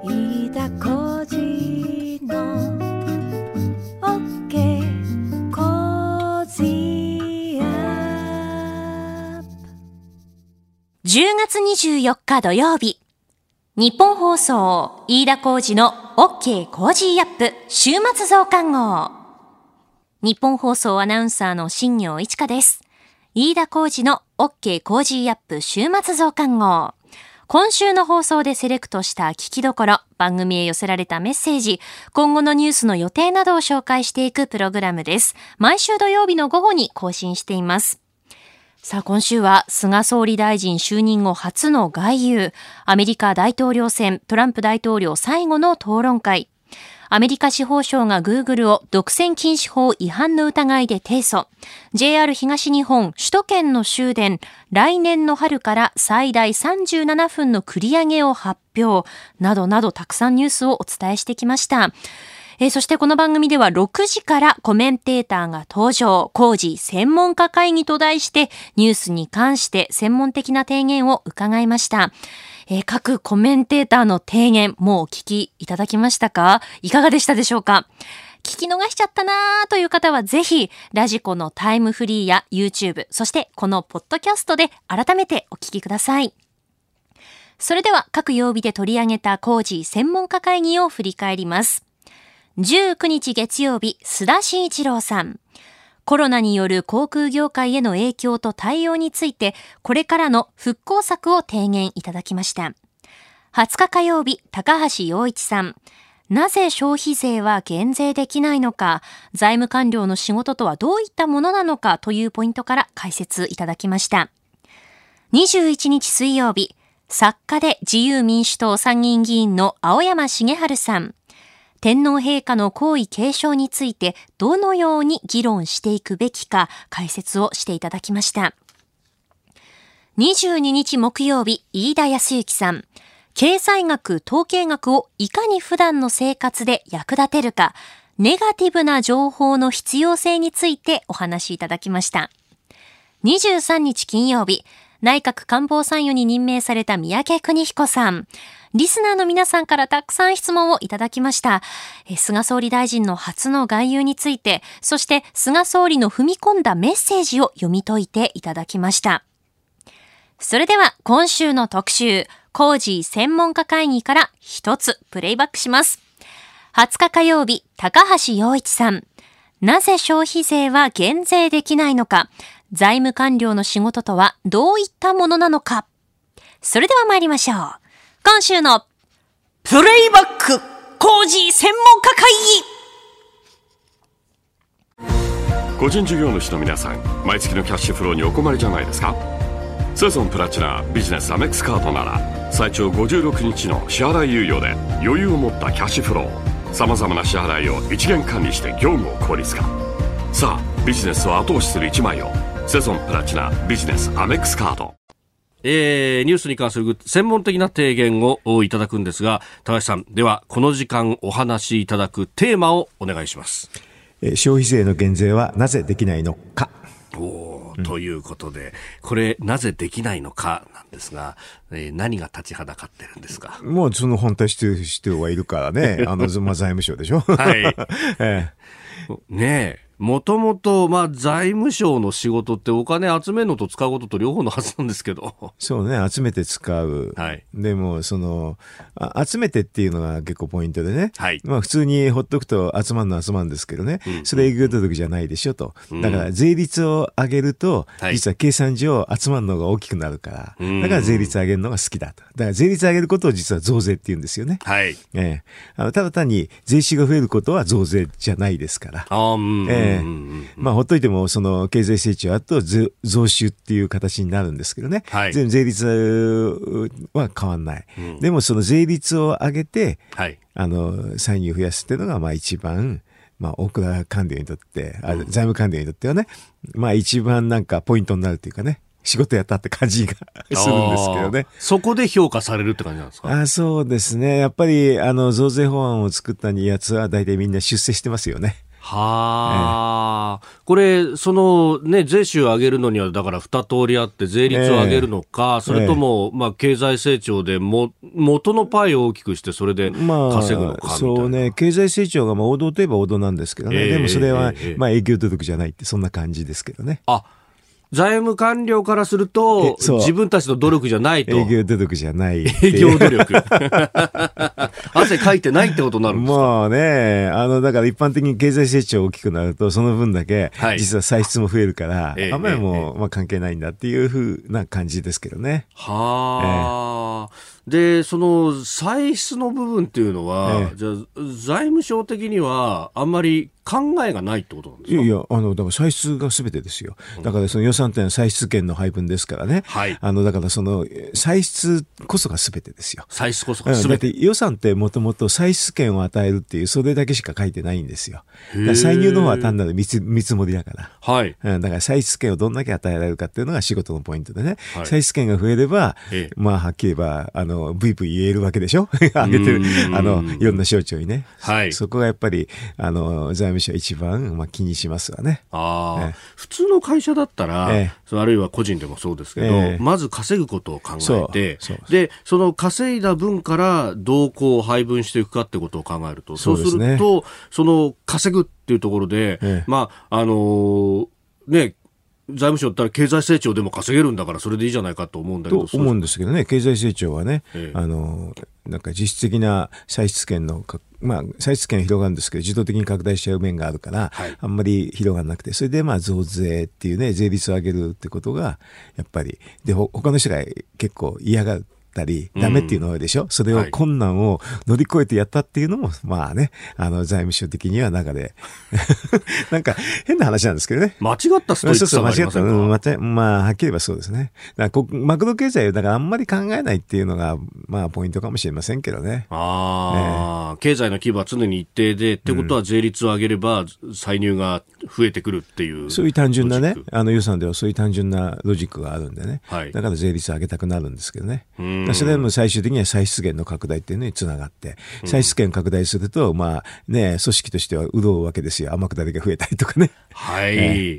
飯田浩司の OK コージーアップ。 10月24日土曜日、日本放送飯田浩司の OK コージーアップ週末増刊号。日本放送アナウンサーの新業一華です。飯田浩司の OK コージーアップ週末増刊号。今週の放送でセレクトした聞きどころ、番組へ寄せられたメッセージ、今後のニュースの予定などを紹介していくプログラムです。毎週土曜日の午後に更新しています。さあ今週は菅総理大臣就任後初の外遊、アメリカ大統領選、トランプ大統領最後の討論会、アメリカ司法省が Google を独占禁止法違反の疑いで提訴。JR 東日本首都圏の終電、来年の春から最大37分の繰り上げを発表。などなどたくさんニュースをお伝えしてきました。そしてこの番組では6時からコメンテーターが登場。工事専門家会議と題してニュースに関して専門的な提言を伺いました。各コメンテーターの提言、もうお聞きいただきましたか？いかがでしたでしょうか？聞き逃しちゃったなーという方はぜひ、ラジコのタイムフリーや YouTube、そしてこのポッドキャストで改めてお聞きください。それでは各曜日で取り上げた工事専門家会議を振り返ります。19日月曜日、須田慎一郎さん。コロナによる航空業界への影響と対応について、これからの復興策を提言いただきました。20日火曜日、高橋洋一さん。なぜ消費税は減税できないのか、財務官僚の仕事とはどういったものなのかというポイントから解説いただきました。21日水曜日、作家で自由民主党参議院議員の青山茂春さん。天皇陛下の皇位継承についてどのように議論していくべきか解説をしていただきました。22日木曜日、飯田康之さん。経済学、統計学をいかに普段の生活で役立てるか、ネガティブな情報の必要性についてお話しいただきました。23日金曜日、内閣官房参与に任命された三宅邦彦さん。リスナーの皆さんからたくさん質問をいただきました。菅総理大臣の初の外遊について、そして菅総理の踏み込んだメッセージを読み解いていただきました。それでは今週の特集、工事専門家会議から一つプレイバックします。20日火曜日、高橋洋一さん。なぜ消費税は減税できないのか、財務官僚の仕事とはどういったものなのか。それでは参りましょう。今週のプレイバック工事専門家会議。個人事業主の皆さん、毎月のキャッシュフローにお困りじゃないですか？セゾンプラチナビジネスアメックスカードなら最長56日の支払い猶予で余裕を持ったキャッシュフロー、さまざまな支払いを一元管理して業務を効率化。さあビジネスを後押しする一枚を、セゾンプラチナビジネスアメックスカード。 ニュースに関する専門的な提言をいただくんですが、高橋さん、ではこの時間お話しいただくテーマをお願いします。 消費税の減税はなぜできないのか。 ということで、これなぜできないのかなんですが、何が立ちはだかってるんですか？ もうその本体してはいるからね。財務省でしょ。 はい。ねえ。もともと、財務省の仕事ってお金集めるのと使うことと両方のはずなんですけど。 そうね、集めて使う。 はい。 でも、集めてっていうのが結構ポイントでね。 はい。 普通にほっとくと集まるのは集まるんですけどね。それ営業届じゃないでしょと。だから税率を上げると、実は計算上集まるのが大きくなるから。だから税率上げるのが好きだと。だから税率上げることを実は増税って言うんですよね。 はい。 ただ単に税収が増えることは増税じゃないですから。ほっといても経済成長あと増収っていう形になるんですけどね、 はい、 全税率は変わんない、でもその税率を上げて、 はい、 歳入を増やすっていうのが一番大蔵官僚にとって、財務官僚にとってはね、一番なんかポイントになるというかね、仕事やったって感じがするんですけどね。 そこで評価されるって感じなんですか？ そうですね。やっぱり増税法案を作ったやつは大体みんな出世してますよね。 はあ、これそのね税収を上げるのにはだから2通りあって税率を上げるのか、それともまあ経済成長で元のパイを大きくしてそれで稼ぐのかみたいな、 そうね、経済成長がまあ王道といえば王道なんですけどね、でもそれはまあ営業努力じゃないってそんな感じですけどね。 あ、財務官僚からすると自分たちの努力じゃないと。 営業努力じゃない。 営業努力汗かいてないってことになるんですか。 もうね、だから一般的に経済成長大きくなるとその分だけ実は歳出も増えるから、あんまりもう、まあ、関係ないんだっていうふうな感じですけどね。 はあ、でその歳出の部分っていうのは、じゃあ財務省的にはあんまり考えがないってことなんですか。 いやだから歳出が全てですよ。だからその予算ってのは歳出権の配分ですからね、 はい、 だからその歳出こそが全てですよ。 歳出こそが全て。 だって予算ってもともと歳出権を与えるっていうそれだけしか書いてないんですよ。だから歳入の方は単なる見積もりだから、 はい、 だから歳出権をどんだけ与えられるかっていうのが仕事のポイントでね、はい、歳出権が増えれば、まあはっきり言えばブイブイ言えるわけでしょ上げてるいろんな省庁にね、はい、そこがやっぱり財務省一番、まあ、気にしますわね。 普通の会社だったら、あるいは個人でもそうですけど、まず稼ぐことを考えて、でその稼いだ分からどうこう配分していくかってことを考えると、そうするとその稼ぐっていうところで、まあね、財務省だったら経済成長でも稼げるんだからそれでいいじゃないかと思うんだけど、 と思うんですけどね、経済成長はね、なんか実質的な歳出権のまあ、歳出権は広がるんですけど自動的に拡大しちゃう面があるから、はい、あんまり広がらなくて、それでまあ増税っていうね、税率を上げるってことがやっぱりで他の人が結構嫌がったりダメっていうのが多いでしょ、それを困難を乗り越えてやったっていうのも、まあね、財務省的には中でなんか変な話なんですけどね。 間違ったストイックさがありませんか。 まあはっきり言えばそうですね。だからマクロ経済をだからあんまり考えないっていうのがまあポイントかもしれませんけどね。 経済の規模は常に一定でってことは税率を上げれば歳入が増えてくるっていう、 そういう単純なね、予算ではそういう単純なロジックがあるんでね、はい、だから税率を上げたくなるんですけどね。それでも最終的には歳出減の拡大っていうのにつながって、歳出減拡大するとまあね、組織としては潤うわけですよ。天下りが増えたりとかね。 はい、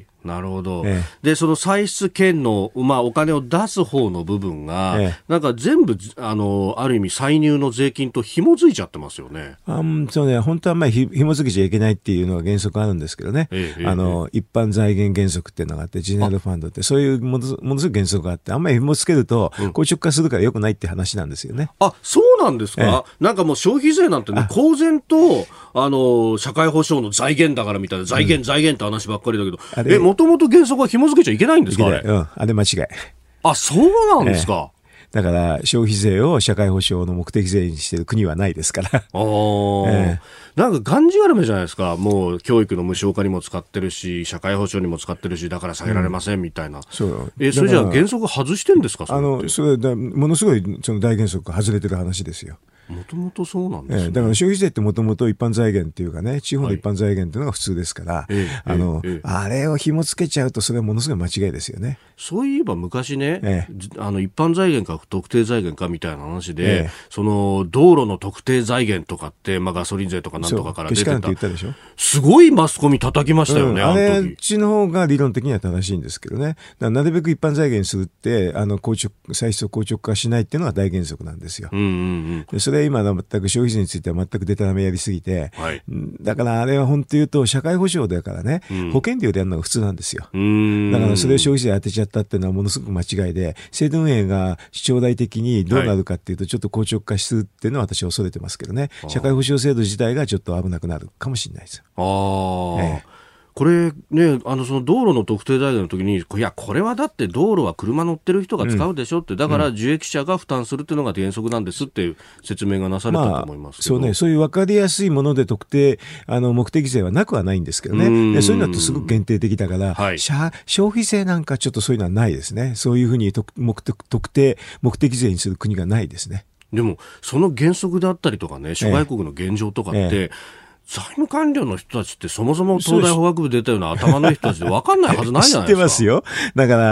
なるほど、でその歳出権の、まあ、お金を出す方の部分が、なんか全部ある意味歳入の税金と紐づいちゃってますよね。 そうね、本当はまあ紐づけちゃいけないっていうのが原則あるんですけどね、一般財源原則っていうのがあって、ジェネラルファンドってそういうものすごい原則があって、あんまり紐付けると硬直化するから良くないって話なんですよね。 あ、そうなんですか。なんかもう消費税なんてね、公然と社会保障の財源だからみたいな、財源って話ばっかりだけど、もともと原則は紐付けちゃいけないんですか。 あれ間違い。 あ、そうなんですか。 だから消費税を社会保障の目的税にしている国はないですから。 なんかがんじがらめじゃないですか。もう教育の無償化にも使ってるし、社会保障にも使ってるし、だから下げられませんみたいな。それじゃあ原則外してんですか。 それだものすごいその大原則が外れてる話ですよ。 もともとそうなんですね。 だから消費税ってもともと一般財源っていうかね、地方の一般財源っていうのが普通ですから、あれを紐付けちゃうとそれはものすごい間違いですよね。 そういえば昔ね、一般財源か特定財源かみたいな話で、その道路の特定財源とかって、まあ、ガソリン税とかなんとかから出てた、すごいマスコミ叩きましたよね、 あれっちの方が理論的には正しいんですけどね。だからなるべく一般財源にするって歳出を硬直化しないっていうのが大原則なんですよ。でそれ今全く消費税については全くデタラメやりすぎて、だからあれは本当言うと社会保障だからね、保険料でやるのが普通なんですよ。だからそれを消費税当てちゃったっていうのはものすごく間違いで、制度運営が将来的にどうなるかっていうとちょっと硬直化するっていうのは私は恐れてますけどね。社会保障制度自体がちょっと危なくなるかもしれないです。 これね、その道路の特定財源の時に、いやこれはだって道路は車乗ってる人が使うでしょって、だから受益者が負担するっていうのが原則なんですっていう説明がなされたと思いますけど、 そういう分かりやすいもので特定目的税はなくはないんですけどね。そういうのってすごく限定的だから、消費税なんかちょっとそういうのはないですね。そういうふうに特定目的税にする国がないですね。 でもその原則であったりとかね、諸外国の現状とかって、財務官僚の人たちってそもそも東大法学部出たような頭の人たちで分かんないはずないじゃないですか。知ってますよ。だから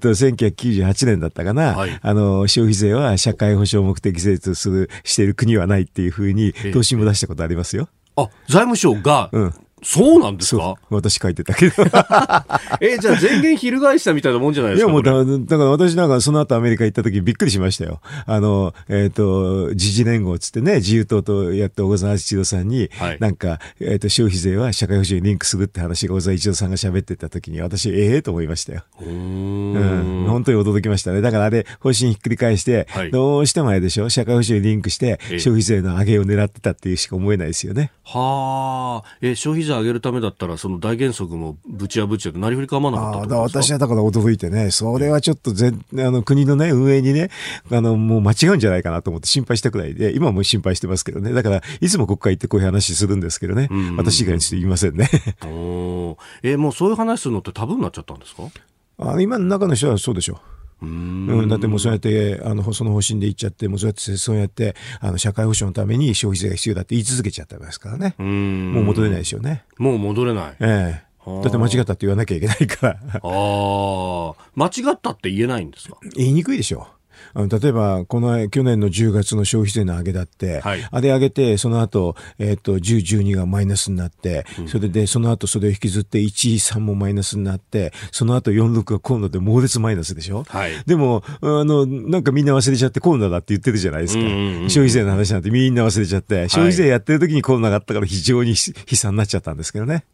、1998年だったかな、消費税は社会保障目的税としている国はないっていうふうに答申も出したことありますよ。 財務省が、 そうなんですか？ 私書いてたけど。 じゃあ前言翻したみたいなもんじゃないですか？ いや、もうだから私なんかその後アメリカ行った時びっくりしましたよ。時事連合つってね、自由党とやって小沢一郎さんに、はい、なんか、消費税は社会保障にリンクするって話が小沢一郎さんが喋ってた時に私、と思いましたよ。本当に驚きましたね。だからあれ、方針ひっくり返して、はい、どうしてもあれでしょ、社会保障にリンクして消費税の上げを狙ってたっていうしか思えないですよね。 はあ、消費税上げるためだったらその大原則もぶち破っちゃってなりふり構わなかったってことですか？ 私はだから驚いてね、それはちょっと国のね運営にねもう間違うんじゃないかなと思って心配したくらいで、今も心配してますけどね。だからいつも国会行ってこういう話するんですけどね、私以外にして言いませんね。 もうそういう話するのってタブーになっちゃったんですか？ 今の中の人はそうでしょう。だってもうそうやってその方針で言っちゃって、もうそうやって社会保障のために消費税が必要だって言い続けちゃったんですからね。もう戻れないですよね。 もう戻れない。 だって間違ったって言わなきゃいけないから。 間違ったって言えないんですか？ 言いにくいでしょ。例えば去年の10月の消費税の上げだって、はい、あれ上げてその後、10、12がマイナスになって、それでその後それを引きずって1、3もマイナスになって、その後4、6が今度で猛烈マイナスでしょ、はい、でもなんかみんな忘れちゃってコロナだって言ってるじゃないですか。消費税の話なんてみんな忘れちゃって、消費税やってる時にコロナがあったから非常に悲惨になっちゃったんですけどね。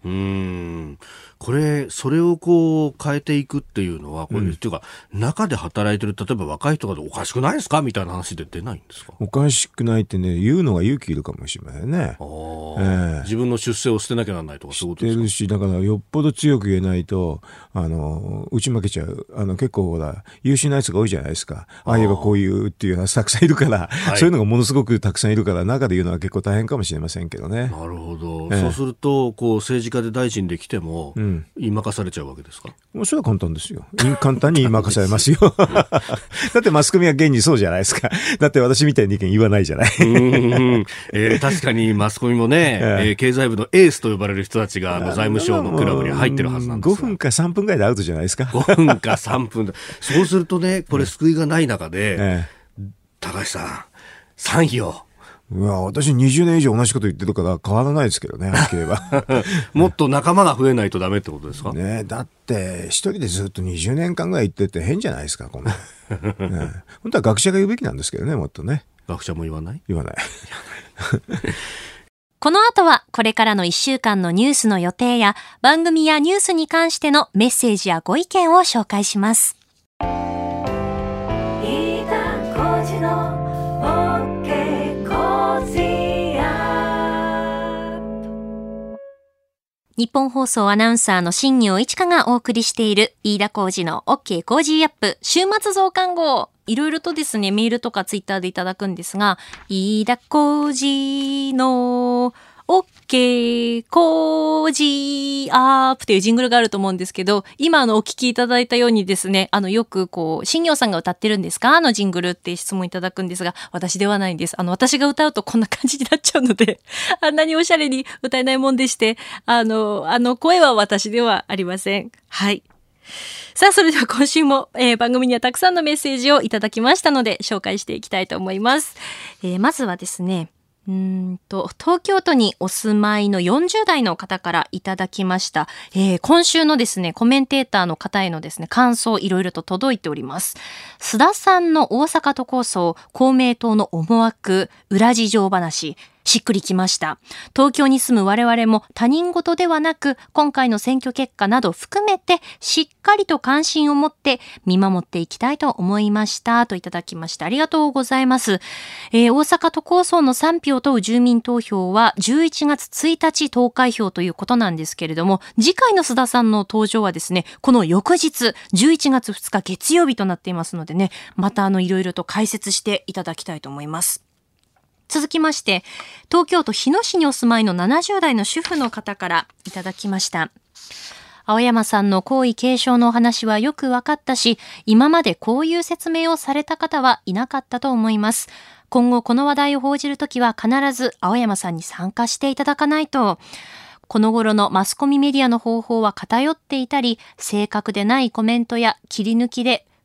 それをこう変えていくっていうのはっていうか、中で働いてる例えば若い人がおかしくないですかみたいな話で出ないんですか？ おかしくないってね、言うのが勇気いるかもしれないね。 自分の出世を捨てなきゃならないとかそういうことですか？ 捨てるし、だからよっぽど強く言えないと打ち負けちゃう。結構ほら優秀なやつが多いじゃないですか。ああ言えばこういうっていうのはたくさんいるから、はい、そういうのがものすごくたくさんいるから中で言うのは結構大変かもしれませんけどね。 なるほど。そうすると政治家で大臣できても、言い任されちゃうわけですか？ もうそれは簡単ですよ。簡単に言い任されますよ。だってマスコミは現にそうじゃないですか。だって私みたいに意見言わないじゃない。 確かにマスコミもね、経済部のエースと呼ばれる人たちが財務省のクラブに入ってるはずなんですが、 5分か3分ぐらいでアウトじゃないですか。 5分か3分そうするとね、これ救いがない中で、高橋さん賛否を。 私20年以上同じこと言ってるから変わらないですけどね。 もっと仲間が増えないとダメってことですか？ ね、だって一人でずっと20年間ぐらい言ってて変じゃないですか。本当は学者が言うべきなんですけどね、もっとね。 学者も言わない？ 言わない。 この後はこれからの1週間のニュースの予定や番組やニュースに関してのメッセージやご意見を紹介します。日本放送アナウンサーの新業一華がお送りしている飯田浩司の OK コージーアップ週末増刊号。いろいろとですね、メールとかツイッターでいただくんですが、飯田浩司の OK コージーアップというジングルがあると思うんですけど、今お聞きいただいたようにですね、よく新業さんが歌ってるんですかジングルって質問いただくんですが、私ではないんです。私が歌うとこんな感じになっちゃうので、あんなにおしゃれに歌えないもんでして、声は私ではありません。はい。さあ、それでは今週も、番組にはたくさんのメッセージをいただきましたので紹介していきたいと思います。まずはですね、東京都にお住まいの40代の方からいただきました。今週のですね、コメンテーターの方へのですね、感想いろいろと届いております。須田さんの大阪都構想、公明党の思惑、裏事情話、しっくりきました。東京に住む我々も他人事ではなく、今回の選挙結果など含めてしっかりと関心を持って見守っていきたいと思いましたといただきました。ありがとうございます。大阪都構想の賛否を問う住民投票は11月1日投開票ということなんですけれども、次回の須田さんの登場はですね、この翌日11月2日月曜日となっていますのでね、またいろいろと解説していただきたいと思います。続きまして、東京都日野市にお住まいの70代の主婦の方からいただきました。青山さんの皇位継承のお話はよく分かったし、今までこういう説明をされた方はいなかったと思います。今後この話題を報じるときは必ず青山さんに参加していただかないと。この頃のマスコミメディアの方法は偏っていたり、正確でないコメントや切り抜きで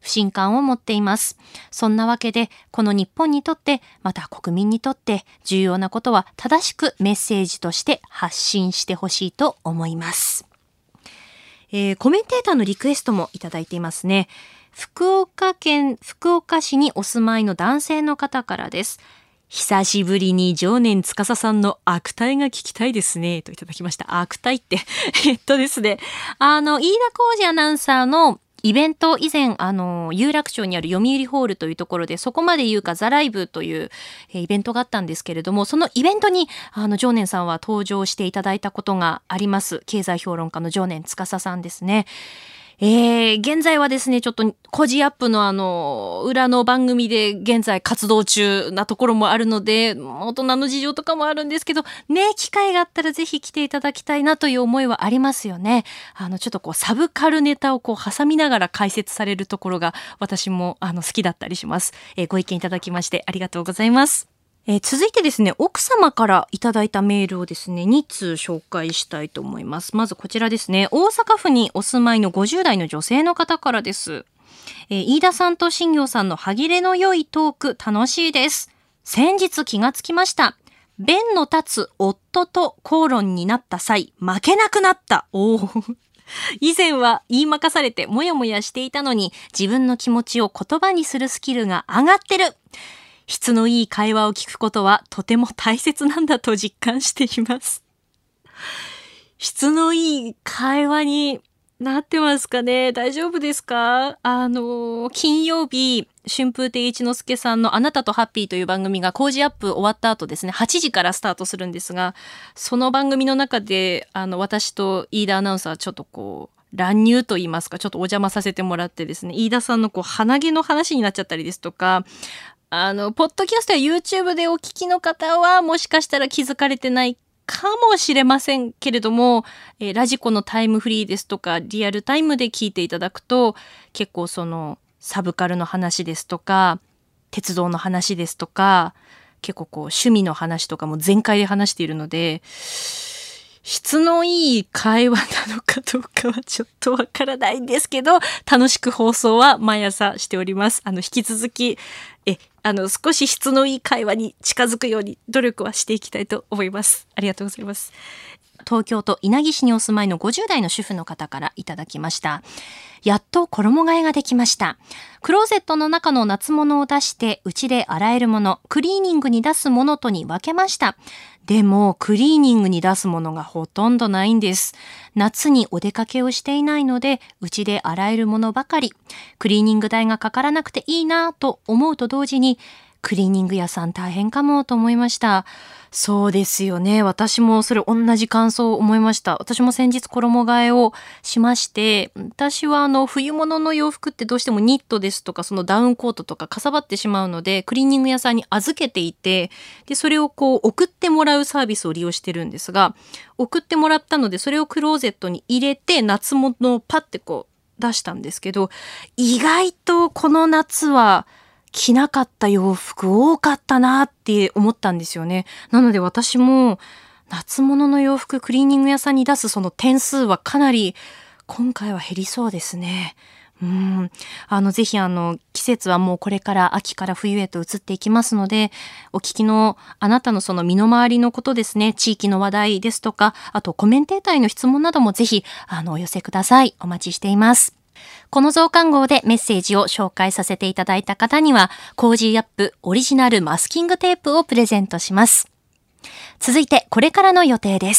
不信感を持っています。そんなわけで、この日本にとって、また国民にとって重要なことは正しくメッセージとして発信してほしいと思います。コメンテーターのリクエストもいただいていますね。福岡市にお住まいの男性の方からです。久しぶりに常念司さんの悪態が聞きたいですねといただきました。悪態ってですね、飯田浩二アナウンサーのイベント、以前有楽町にある読売ホールというところで、そこまで言うかザライブというイベントがあったんですけれども、そのイベントに常念さんは登場していただいたことがあります。経済評論家の常念司さんですね。現在はですね、ちょっとコジアップの裏の番組で現在活動中なところもあるので、大人の事情とかもあるんですけど、ね、機会があったらぜひ来ていただきたいなという思いはありますよね。ちょっとサブカルネタを挟みながら解説されるところが私も好きだったりします。ご意見いただきましてありがとうございます。続いてですね、奥様からいただいたメールをですね、2通紹介したいと思います。まずこちらですね、大阪府にお住まいの50代の女性の方からです。飯田さんと新行さんの歯切れの良いトーク楽しいです。先日気がつきました。弁の立つ夫と口論になった際、負けなくなった。以前は言いまかされてもやもやしていたのに、自分の気持ちを言葉にするスキルが上がってる。質のいい会話を聞くことはとても大切なんだと実感しています。質のいい会話になってますかね？大丈夫ですか？金曜日、春風亭一之輔さんのあなたとハッピーという番組がコージアップ終わった後ですね、8時からスタートするんですが、その番組の中で、私と飯田アナウンサーちょっと乱入と言いますか、ちょっとお邪魔させてもらってですね、飯田さんの鼻毛の話になっちゃったりですとか、ポッドキャストや YouTube でお聞きの方はもしかしたら気づかれてないかもしれませんけれども、ラジコのタイムフリーですとかリアルタイムで聞いていただくと、結構サブカルの話ですとか鉄道の話ですとか、結構趣味の話とかも全開で話しているので、質のいい会話なのかどうかはちょっとわからないんですけど、楽しく放送は毎朝しております。引き続き少し質のいい会話に近づくように努力はしていきたいと思います。ありがとうございます。東京都稲城市にお住まいの50代の主婦の方からいただきました。やっと衣替えができました。クローゼットの中の夏物を出して、うちで洗えるもの、クリーニングに出すものとに分けました。でも、クリーニングに出すものがほとんどないんです。夏にお出かけをしていないので、うちで洗えるものばかり。クリーニング代がかからなくていいなと思うと同時に、クリーニング屋さん大変かもと思いました。そうですよね。私もそれ同じ感想を思いました。私も先日衣替えをしまして、私は冬物の洋服ってどうしてもニットですとか、そのダウンコートとかかさばってしまうので、クリーニング屋さんに預けていて、で、それを送ってもらうサービスを利用してるんですが、送ってもらったので、それをクローゼットに入れて、夏物をパッて出したんですけど、意外とこの夏は、着なかった洋服多かったなって思ったんですよね。なので私も夏物の洋服クリーニング屋さんに出すその点数はかなり今回は減りそうですね。ぜひ季節はもうこれから秋から冬へと移っていきますので、お聞きのあなたのその身の回りのことですね、地域の話題ですとか、あとコメンテーターへの質問などもぜひお寄せください。お待ちしています。この増刊号でメッセージを紹介させていただいた方には、コージーアップオリジナルマスキングテープをプレゼントします。続いてこれからの予定です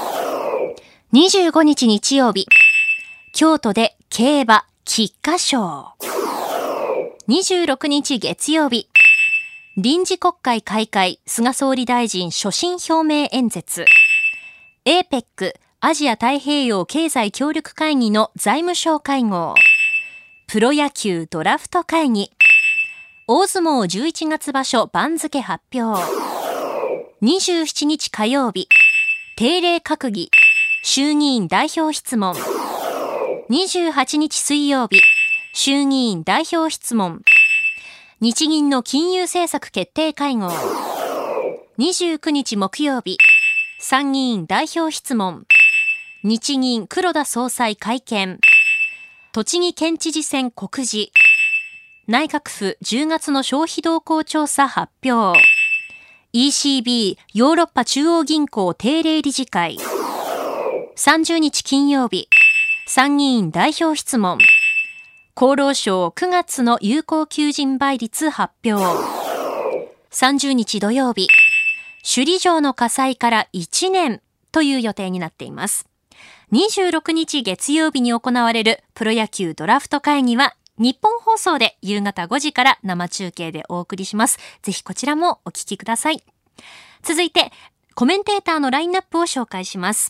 。25日日曜日、京都で競馬菊花賞。26日月曜日、臨時国会開会、菅総理大臣所信表明演説。APECアジア太平洋経済協力会議の財務省会合。プロ野球ドラフト会議。大相撲11月場所番付発表。27日火曜日、定例閣議、衆議院代表質問。28日水曜日、衆議院代表質問。日銀の金融政策決定会合。29日木曜日、参議院代表質問。日銀黒田総裁会見。栃木県知事選告示。 内閣府10月の消費動向調査発表。ECB ヨーロッパ中央銀行定例理事会。30日金曜日、参議院代表質問。厚労省9月の有効求人倍率発表。30日土曜日、首里城の火災から1年という予定になっています。26日月曜日に行われるプロ野球ドラフト会議は日本放送で夕方5時から生中継でお送りします。ぜひこちらもお聞きください。続いてコメンテーターのラインナップを紹介します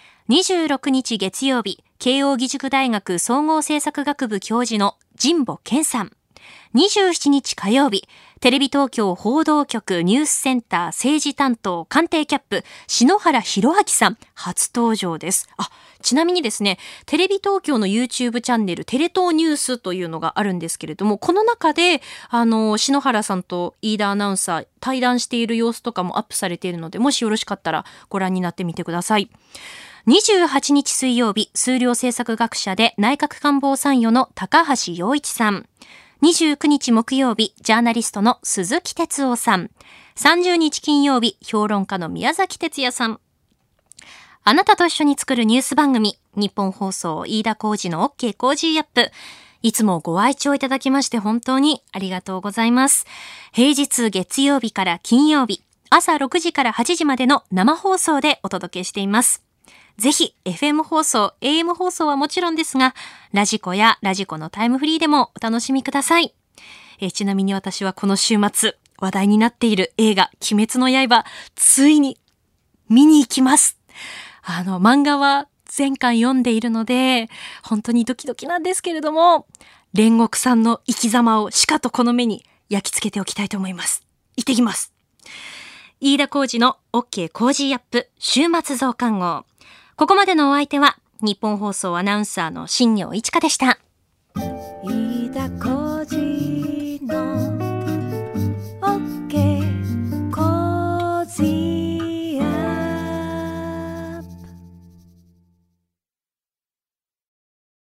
。26日月曜日、慶應義塾大学総合政策学部教授の神保健さん。27日火曜日、テレビ東京報道局ニュースセンター政治担当官邸キャップ篠原弘明さん初登場です。ちなみにですね、テレビ東京の YouTube チャンネルテレ東ニュースというのがあるんですけれども、この中で篠原さんと飯田アナウンサー対談している様子とかもアップされているので、もしよろしかったらご覧になってみてください。28日水曜日、数量政策学者で内閣官房参与の高橋洋一さん。29日木曜日、ジャーナリストの鈴木哲夫さん。30日金曜日、評論家の宮崎哲也さん。あなたと一緒に作るニュース番組、日本放送飯田浩司の OK コージーアップ。いつもご愛聴いただきまして本当にありがとうございます。平日月曜日から金曜日、朝6時から8時までの生放送でお届けしています。ぜひ FM 放送、AM 放送はもちろんですが、ラジコやラジコのタイムフリーでもお楽しみください。ちなみに私はこの週末話題になっている映画鬼滅の刃、ついに見に行きます。漫画は前回読んでいるので本当にドキドキなんですけれども、煉獄さんの生き様をしかとこの目に焼き付けておきたいと思います。行ってきます。飯田浩司の OK コージーアップ週末増刊号。ここまでのお相手は日本放送アナウンサーの新業一華でした。 飯田浩司